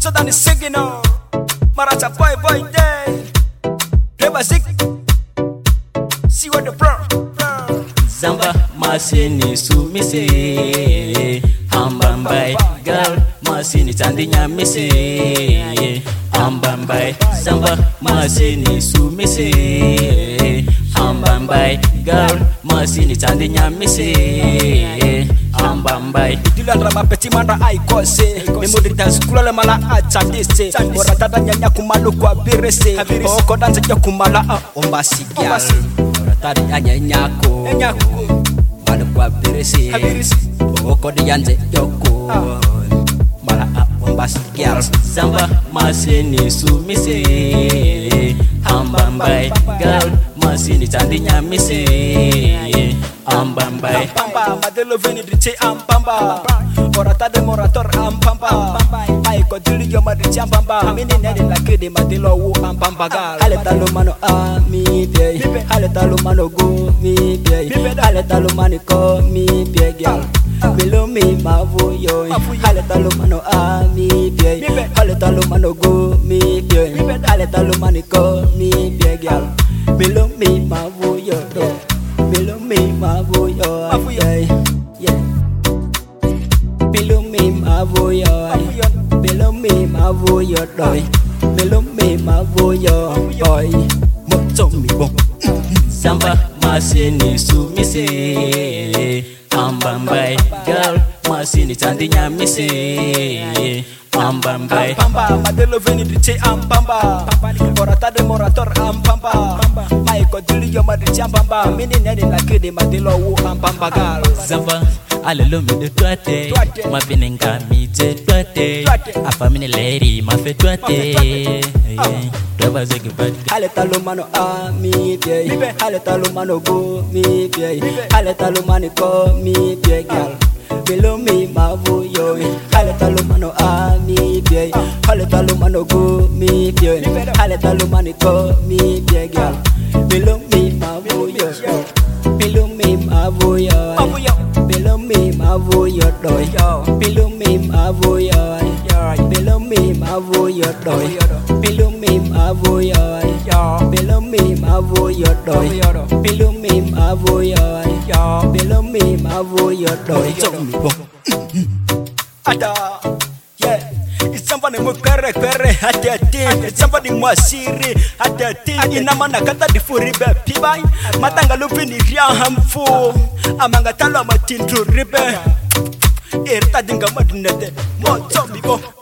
faster than the signal. Marata boy day. Never sick. See what the pro. Zamba masini sumise Ambambai girl masini tandinya mise Ambambai Zamba masini sumise Ambambai girl masini tandinya mise Ambambai Dila rama peti manda aikose Memori tazikula le mala achadise Moratata nyanya kumalo kwa birese Oko danse ya kumala ombasi gyal Moratata nyanya nyako Malo kwa birese Oko diyanze yoko Mala ombasi gyal Zamba masini sumise Ambambai girl masini tandinya mise Ambambai Ampamba, madelo veni driche ampamba Morata de morator ampamba Aiko dili yo madriche ampamba Mini nene la kede madelo wu ampamba gal Ale talo mano a mi pie Ale talo mano go mi pie Ale talo mani ko mi pie gal Milo mi mavu yo Ale talo mano a mi pie Ale talo mano go mi pie Ale talo mani ko mi pie gal Milo mi mavu yo Below me, my boy, yeah. Below me, my boy, below me, my boy, boy. Below me, my boy, boy. Moto mi bon. Zamba masini sumise Ambambai girl masini tandinya mise Ambambai Ampamba, madelo veni driche ampamba Morata de morator ampamba Aiko dili yo madriche ampamba Mini nene la kede madelo wu ampamba gal Zamba alelo mi de twate Mafinenga mi je twate Apa mini lady mafe twate Twaba zegi bad Ale talo mano a mi pie Ale talo mano go mi pie Ale talo mani ko mi pie gal Below me, my boy, Ale talo mano a mi pie Ale talo mano go mi pie Ale talo mani ko mi pie gal Below me, my boy, below me, my boy, below me, my boy, below me, my boy, below me, my boy, below me, my boy, below me, my boy, below me, my boy, below me, my boy, Ada, yeah. It's somebody mo kere hati It's somebody mo asiri hati Ina mana kata di furi be pibai Matanga lupi ni ria hamfu Amanga talo amatintu ribe Irta dinga madinete Mo zombie bo